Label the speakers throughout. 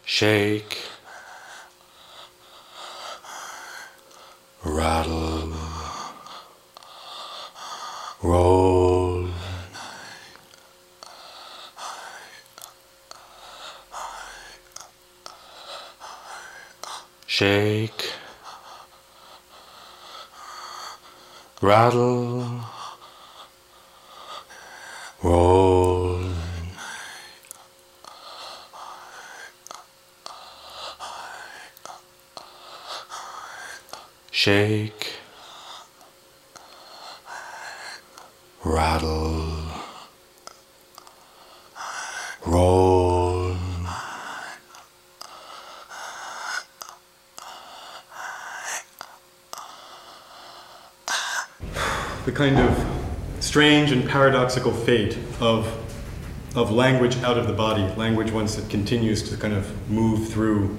Speaker 1: shake, rattle, roll, shake, rattle, roll, shake, rattle, roll.
Speaker 2: The kind of strange and paradoxical fate of language out of the body, language once it continues to kind of move through.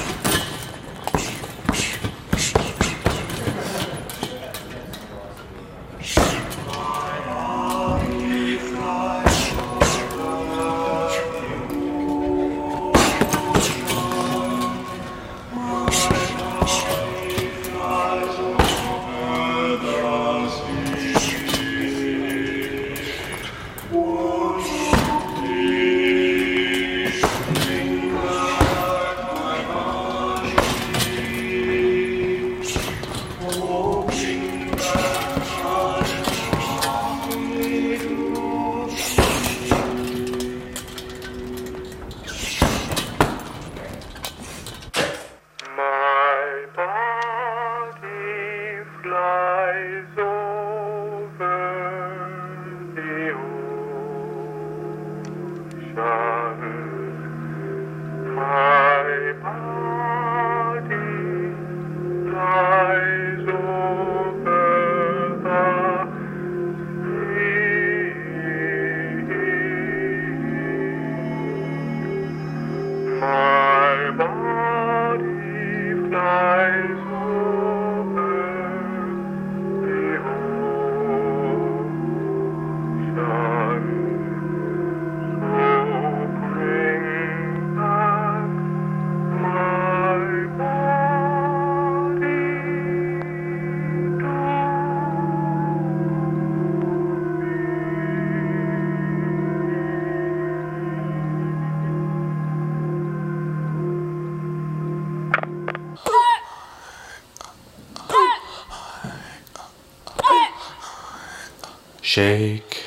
Speaker 1: Shake,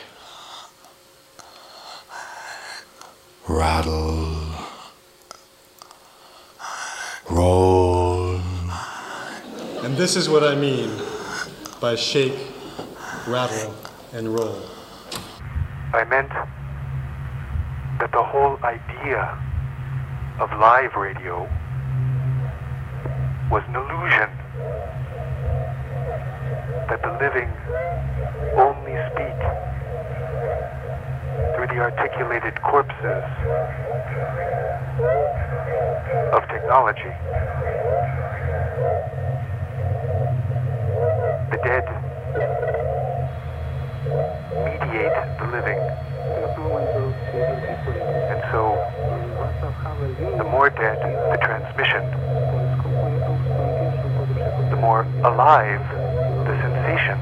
Speaker 1: rattle, roll.
Speaker 2: And this is what I mean by shake, rattle, and roll.
Speaker 3: I meant that the whole idea of live radio was an illusion, that the living only speak through the articulated corpses of technology. The dead mediate the living. And so, the more dead the transmission, the more alive the sensation.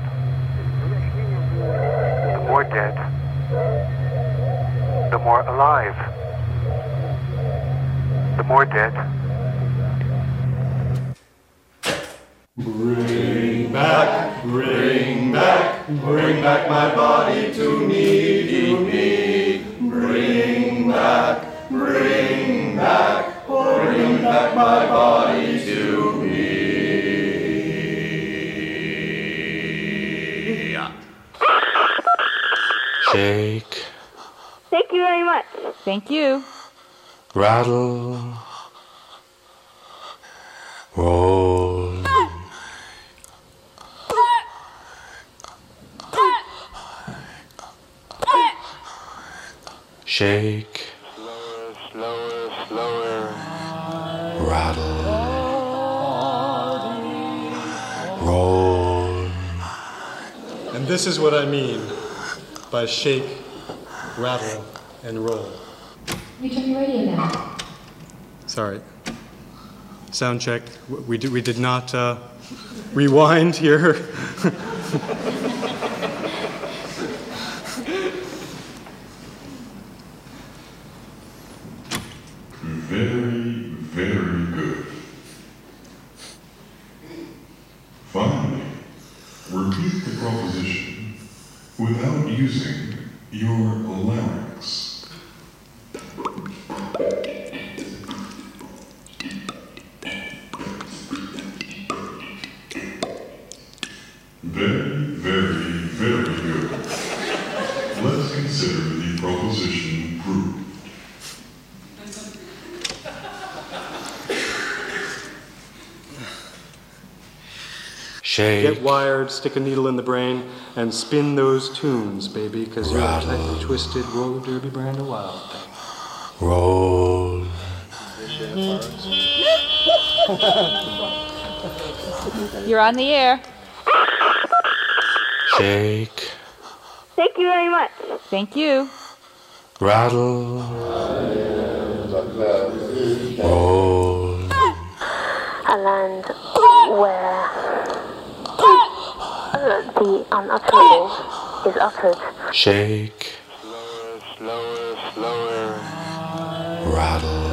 Speaker 3: The more dead, the more alive. The more dead.
Speaker 4: Bring back, bring back, bring back my body to me, to me. Bring back, bring back, bring back my body to me.
Speaker 1: Shake,
Speaker 5: Thank you very much.
Speaker 6: Thank you.
Speaker 1: rattle, roll. Shake,
Speaker 3: Slower, slower.
Speaker 1: rattle, roll.
Speaker 2: And this is what I mean by shake, rattle, and roll.
Speaker 7: You turn your radio down.
Speaker 2: Sorry. Sound check. We did not rewind here.
Speaker 6: Very, very good. Finally, repeat the proposition without using your larynx. Very, very, very good. Let's consider the proposition proved.
Speaker 1: Shake.
Speaker 2: Get wired, stick a needle in the brain, and spin those tunes, baby, because you're a
Speaker 1: Rattle.
Speaker 2: tightly twisted roller derby brand of wild thing.
Speaker 1: Roll.
Speaker 7: You're on the air.
Speaker 1: Shake.
Speaker 5: Thank you very much.
Speaker 7: Thank you.
Speaker 1: Rattle. Roll.
Speaker 8: A land where the unutterable is uttered.
Speaker 1: Shake.
Speaker 3: Slower, slower.
Speaker 1: Rattle.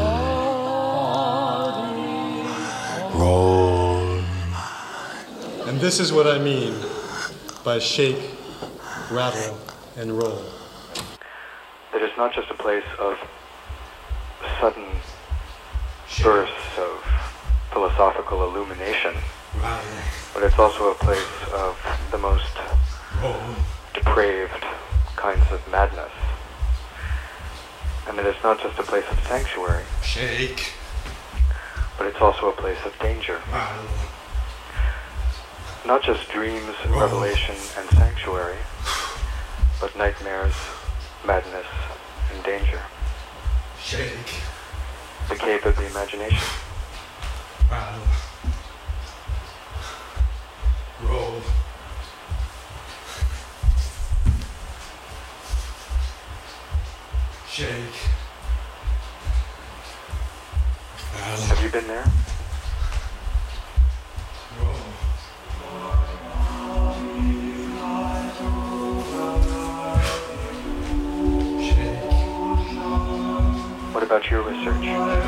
Speaker 1: Roll.
Speaker 2: And this is what I mean by shake, rattle, and roll.
Speaker 3: That it's not just a place of sudden bursts of philosophical illumination, but it's also a place of the most depraved kinds of madness. And that it's not just a place of sanctuary,
Speaker 1: Shake.
Speaker 3: but it's also a place of danger.
Speaker 1: Rattle.
Speaker 3: Not just dreams, revelation, and sanctuary, but nightmares, madness, and danger.
Speaker 1: Shake.
Speaker 3: The cave of the imagination.
Speaker 1: Rattle. Roll. Shake. Rattle.
Speaker 3: Have you been there? What about your research?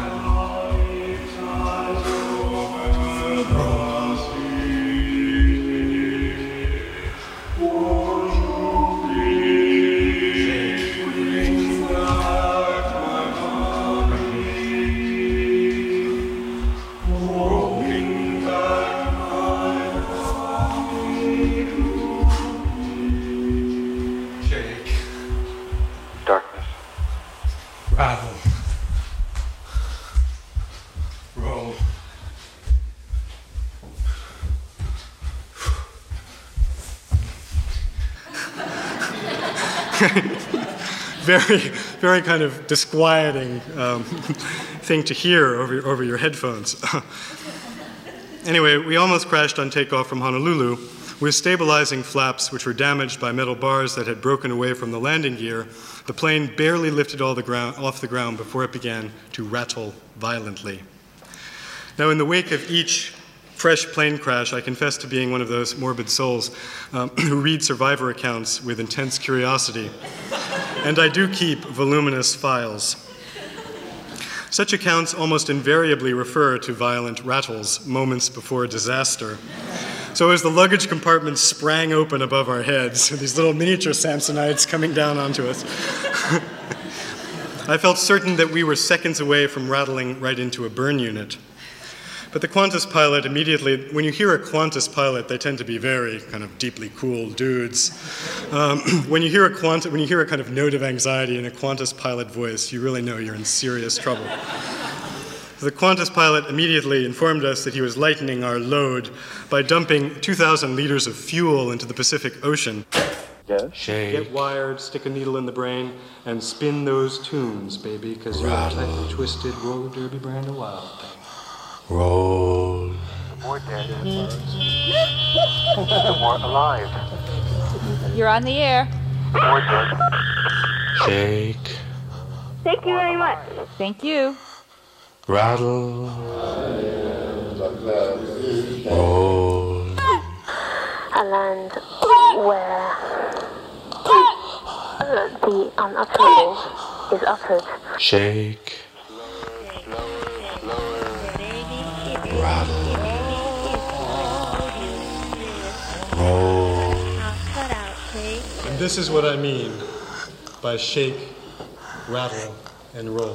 Speaker 1: Shake.
Speaker 3: Darkness.
Speaker 1: Rattle. Roll.
Speaker 2: Very, very kind of disquieting thing to hear over your headphones. Anyway, we almost crashed on takeoff from Honolulu. With stabilizing flaps, which were damaged by metal bars that had broken away from the landing gear, the plane barely lifted off the ground before it began to rattle violently. Now, in the wake of each fresh plane crash, I confess to being one of those morbid souls who read survivor accounts with intense curiosity. And I do keep voluminous files. Such accounts almost invariably refer to violent rattles moments before disaster. So as the luggage compartment sprang open above our heads, these little miniature Samsonites coming down onto us, I felt certain that we were seconds away from rattling right into a burn unit. But the Qantas pilot immediately, when you hear a Qantas pilot, they tend to be very kind of deeply cool dudes. When you hear a kind of note of anxiety in a Qantas pilot voice, you really know you're in serious trouble. The Qantas pilot immediately informed us that he was lightening our load by dumping 2,000 liters of fuel into the Pacific Ocean.
Speaker 1: Shake.
Speaker 2: Get wired, stick a needle in the brain, and spin those tunes, baby, because you're a
Speaker 1: Rattle.
Speaker 2: tightly twisted roller derby brand of wild thing.
Speaker 1: Roll.
Speaker 3: The more dead, the more alive.
Speaker 7: You're on the air.
Speaker 3: The more dead,
Speaker 1: Shake.
Speaker 5: Thank you very much.
Speaker 7: Thank you.
Speaker 1: rattle, roll,
Speaker 8: a land where the unutterable is uttered.
Speaker 1: shake, rattle, roll.
Speaker 2: And this is what I mean by shake, rattle, and roll.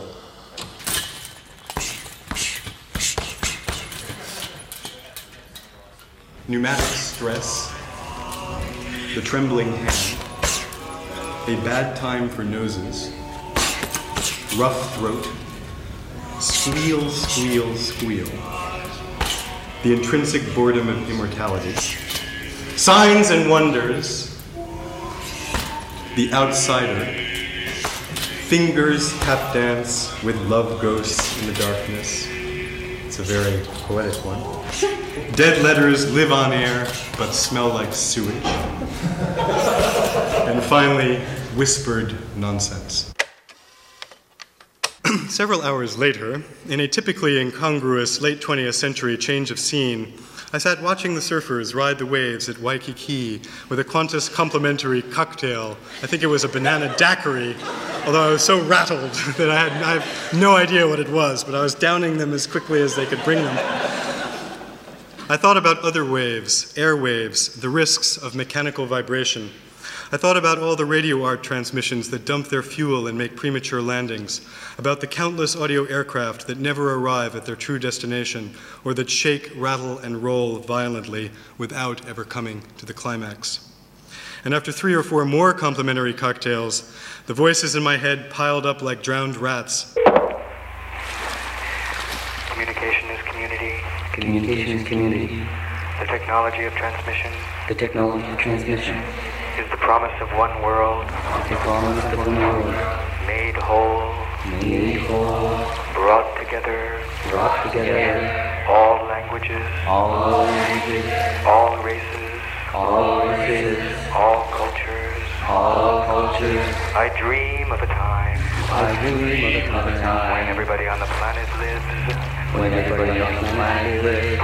Speaker 2: Pneumatic stress, the trembling hand, a bad time for noses, rough throat, squeal, squeal, squeal, the intrinsic boredom of immortality, signs and wonders, the outsider, fingers tap dance with love ghosts in the darkness. It's a very poetic one. Dead letters live on air but smell like sewage. And finally, whispered nonsense. Several hours later, in a typically incongruous late 20th century change of scene, I sat watching the surfers ride the waves at Waikiki with a Qantas complimentary cocktail. I think it was a banana daiquiri, although I was so rattled that I have no idea what it was, but I was downing them as quickly as they could bring them. I thought about other waves, airwaves, the risks of mechanical vibration. I thought about all the radio art transmissions that dump their fuel and make premature landings, about the countless audio aircraft that never arrive at their true destination, or that shake, rattle, and roll violently without ever coming to the climax. And after 3 or 4 more complimentary cocktails, the voices in my head piled up like drowned rats.
Speaker 3: Communication is community.
Speaker 9: Communication is community.
Speaker 3: The technology of transmission
Speaker 9: The technology of transmission
Speaker 3: is the promise of one world,
Speaker 9: is the promise of one world,
Speaker 3: made whole,
Speaker 9: made whole,
Speaker 3: brought together,
Speaker 9: all
Speaker 3: languages,
Speaker 9: all languages,
Speaker 3: all races,
Speaker 9: all races,
Speaker 3: all cultures.
Speaker 9: all cultures.
Speaker 3: I dream of a time
Speaker 9: I dream of a
Speaker 3: when
Speaker 9: time
Speaker 3: everybody on the planet lives,
Speaker 9: when everybody on the planet lives,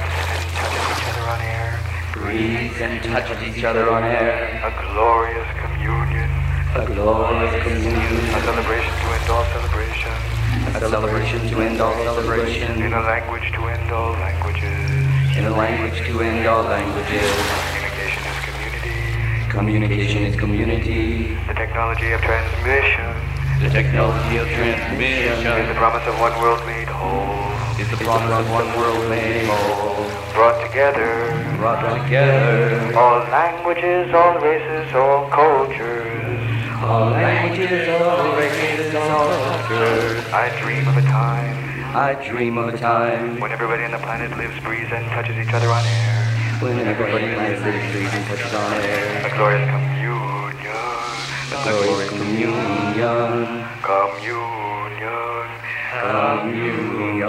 Speaker 3: breathes and touches each other on air.
Speaker 9: breathes and touches each other on air.
Speaker 3: A glorious communion,
Speaker 9: A glorious communion,
Speaker 3: a celebration to end all celebration,
Speaker 9: a celebration to end all celebration,
Speaker 3: in a language to end all languages.
Speaker 9: in a language to end all languages.
Speaker 3: Communication is community.
Speaker 9: Communication is community.
Speaker 3: The technology of transmission
Speaker 9: The technology of
Speaker 3: is
Speaker 9: transmission
Speaker 3: the promise of one world made whole,
Speaker 9: is the promise of one world made whole,
Speaker 3: brought together.
Speaker 9: brought together.
Speaker 3: All languages, all races, all cultures.
Speaker 9: All languages, all races, all cultures.
Speaker 3: I dream of a time
Speaker 9: I dream of a time
Speaker 3: when everybody on the planet lives, breathes, and touches each other on air.
Speaker 9: when everybody lives, breathes, and touches on air.
Speaker 3: A glorious communion.
Speaker 9: Glorious communion.
Speaker 3: Communion.
Speaker 9: Communion.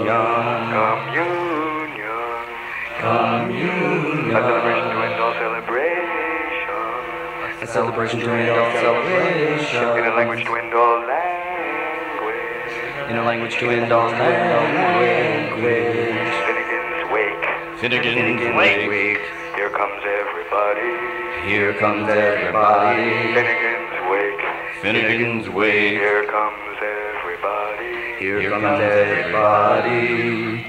Speaker 3: Communion.
Speaker 9: Communion.
Speaker 3: A celebration to end all celebration.
Speaker 9: A celebration to end all celebration.
Speaker 3: In a language to end all language.
Speaker 9: In a language to end all language.
Speaker 3: Finnegan's Wake.
Speaker 9: Finnegan's Wake.
Speaker 3: Here comes everybody.
Speaker 9: Here comes everybody.
Speaker 3: Finnegan's Wake.
Speaker 9: Finnegan's Wake.
Speaker 3: Here comes everybody.
Speaker 9: Here comes everybody.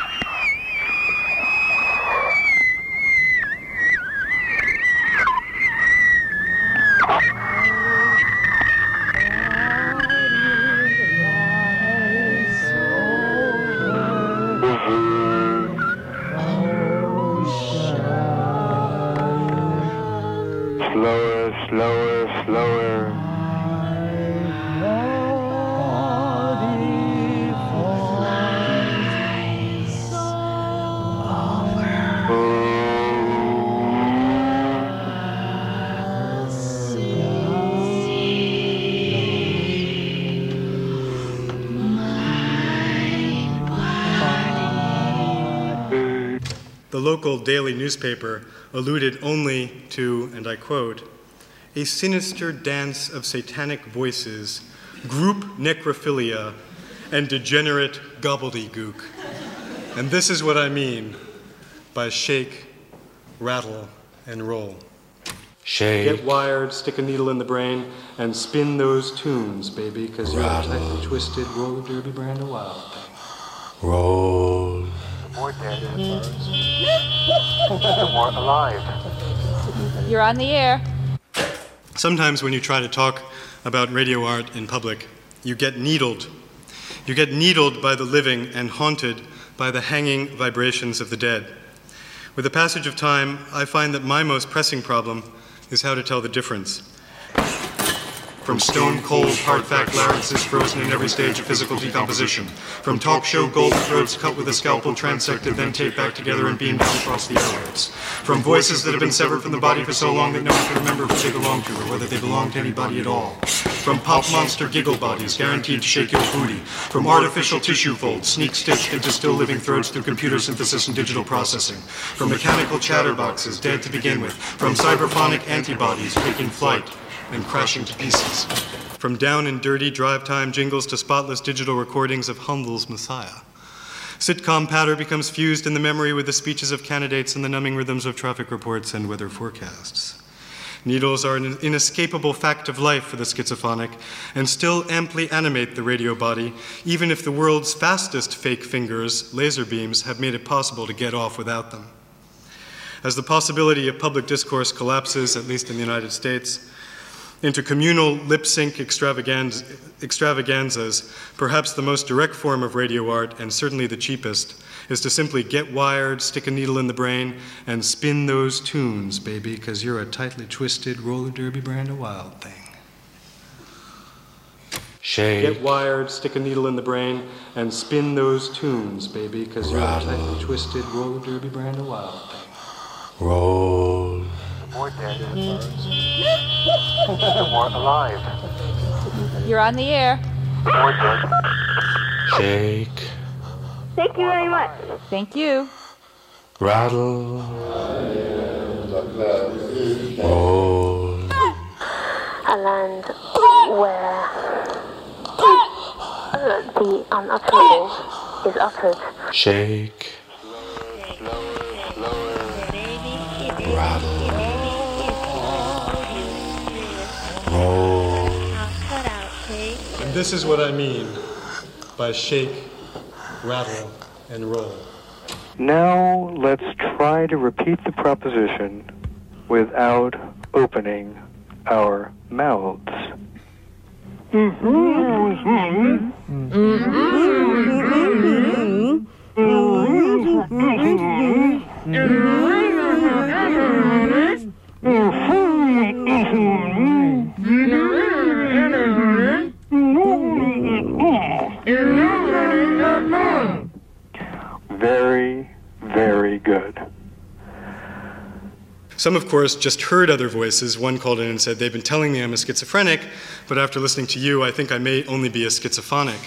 Speaker 3: Slower, slower, slower.
Speaker 2: The local daily newspaper alluded only to, and I quote, a sinister dance of satanic voices, group necrophilia, and degenerate gobbledygook. And this is what I mean by shake, rattle, and roll.
Speaker 1: Shake.
Speaker 2: Get wired, stick a needle in the brain, and spin those tunes, baby, because you're a tightly twisted roller derby brand of wild thing.
Speaker 1: Roll.
Speaker 3: More dead, more alive.
Speaker 7: You're on the air.
Speaker 2: Sometimes when you try to talk about radio art in public, you get needled. You get needled by the living and haunted by the hanging vibrations of the dead. With the passage of time, I find that my most pressing problem is how to tell the difference. From stone-cold, hard-fact larynxes frozen in every stage of physical decomposition. From talk show golden throats cut with a scalpel transected, then taped back together and beamed down across the airwaves. From voices that have been severed from the body for so long that no one can remember who they belong to or whether they belong to anybody at all. From pop monster giggle bodies guaranteed to shake your booty. From artificial tissue folds sneak-stitched into still-living throats through computer synthesis and digital processing. From mechanical chatterboxes dead to begin with. From cyberphonic antibodies taking flight and crashing to pieces. From down and dirty drive-time jingles to spotless digital recordings of Handel's Messiah. Sitcom patter becomes fused in the memory with the speeches of candidates and the numbing rhythms of traffic reports and weather forecasts. Needles are an inescapable fact of life for the schizophonic and still amply animate the radio body, even if the world's fastest fake fingers, laser beams, have made it possible to get off without them. As the possibility of public discourse collapses, at least in the United States, into communal lip-sync extravaganzas, perhaps the most direct form of radio art, and certainly the cheapest, is to simply get wired, stick a needle in the brain, and spin those tunes, baby, because you're a tightly twisted roller derby brand of wild thing.
Speaker 1: Shake.
Speaker 2: Get wired, stick a needle in the brain, and spin those tunes, baby, because you're a tightly twisted roller derby brand of wild thing.
Speaker 1: Roll.
Speaker 3: More dead, more alive.
Speaker 7: You're on the air.
Speaker 3: More dead.
Speaker 1: Shake.
Speaker 5: Thank you very much.
Speaker 7: Thank you.
Speaker 1: Rattle. Roll.
Speaker 8: A land where the unutterable is uttered.
Speaker 1: Shake. Rattle. Roll.
Speaker 2: And this is what I mean by shake, rattle, and roll.
Speaker 3: Now let's try to repeat the proposition without opening our mouths. Very, very good.
Speaker 2: Some, of course, just heard other voices. One called in and said, they've been telling me I'm a schizophrenic, but after listening to you, I think I may only be a schizophonic.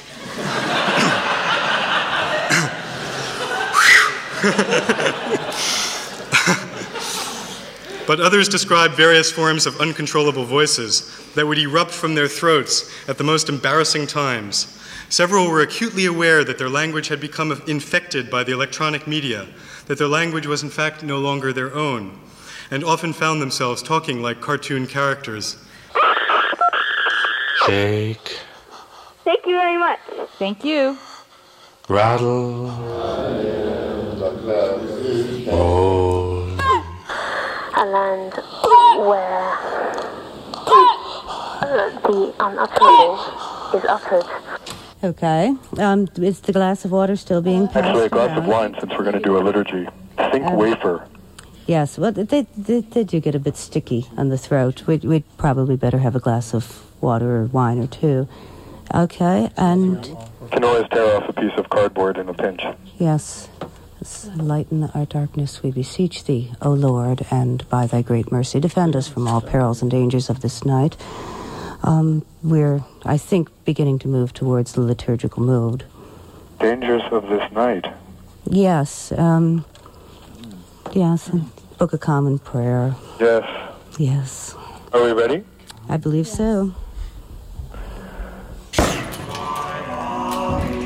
Speaker 2: But others describe various forms of uncontrollable voices that would erupt from their throats at the most embarrassing times. Several were acutely aware that their language had become infected by the electronic media, that their language was in fact no longer their own, and often found themselves talking like cartoon characters.
Speaker 1: Shake.
Speaker 5: Thank you very much.
Speaker 7: Thank you.
Speaker 1: Rattle. Roll.
Speaker 8: A land where the unutterable is uttered.
Speaker 10: Okay. Is the glass of water still being passed
Speaker 3: Actually, a glass of
Speaker 10: around?
Speaker 3: wine, since we're going to do a liturgy. Think wafer.
Speaker 10: Yes. Well, they do get a bit sticky on the throat. We'd probably better have a glass of water or wine or two. Okay. And
Speaker 3: Can always tear off a piece of cardboard in a pinch.
Speaker 10: yes. Lighten our darkness, we beseech thee, O Lord, and by thy great mercy defend us from all perils and dangers of this night. We're, I think, beginning to move towards the liturgical mood.
Speaker 3: Dangers of this night.
Speaker 10: Yes, yes, and Book of Common Prayer.
Speaker 3: Yes.
Speaker 10: Yes.
Speaker 3: Are we ready?
Speaker 10: I believe so.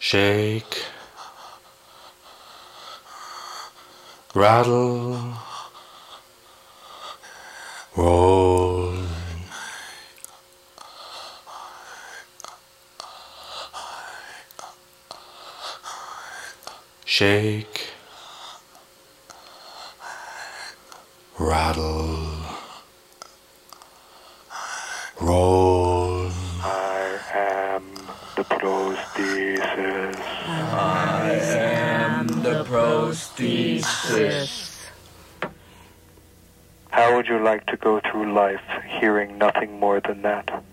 Speaker 1: shake, rattle, roll, shake, rattle, roll.
Speaker 3: I am the prosthesis.
Speaker 9: I am the prosthesis.
Speaker 3: How would you like to go through life hearing nothing more than that?